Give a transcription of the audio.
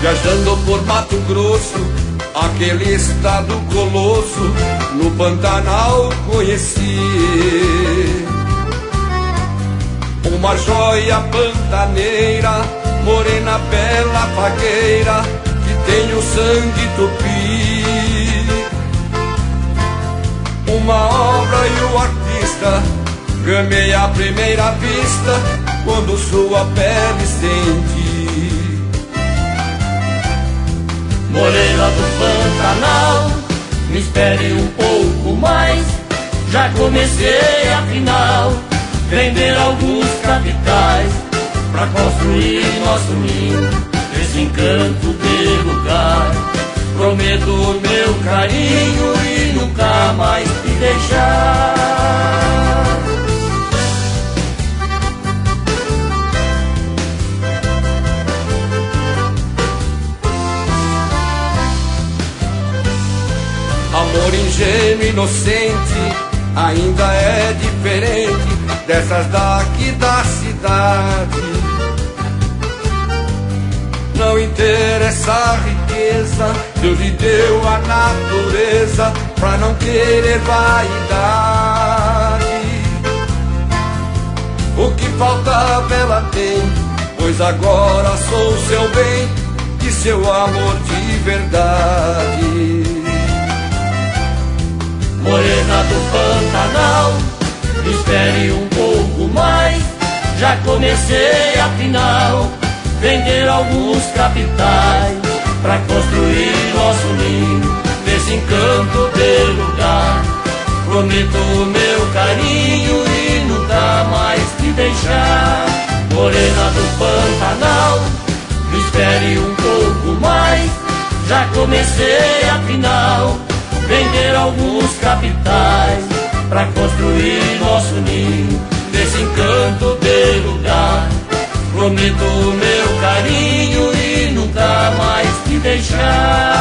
Viajando por Mato Grosso, aquele estado colosso, no Pantanal conheci uma joia pantaneira, morena, bela, fagueira, que tem o sangue tupi. Uma obra e o artista, gamei à primeira vista, quando sua pele senti. Morena do Pantanal, me espere um pouco mais, já comecei afinal, vender alguns capitais, pra construir nosso ninho, esse encanto de lugar. Prometo o meu carinho e nunca mais te deixar. Amor ingênuo, inocente, ainda é diferente dessas daqui da cidade. Não interessa a riqueza, Deus lhe deu a natureza pra não querer vaidade. O que faltava ela tem, pois agora sou seu bem e seu amor de verdade. Morena do Pantanal, me espere um pouco mais, já comecei afinal, vender alguns capitais, pra construir nosso ninho, nesse encanto de lugar. Prometo o meu carinho e nunca mais te deixar. Morena do Pantanal, me espere um pouco mais, já comecei afinal, vender alguns capitais, pra construir nosso ninho, nesse encanto de lugar. Prometo o meu carinho e nunca mais te deixar.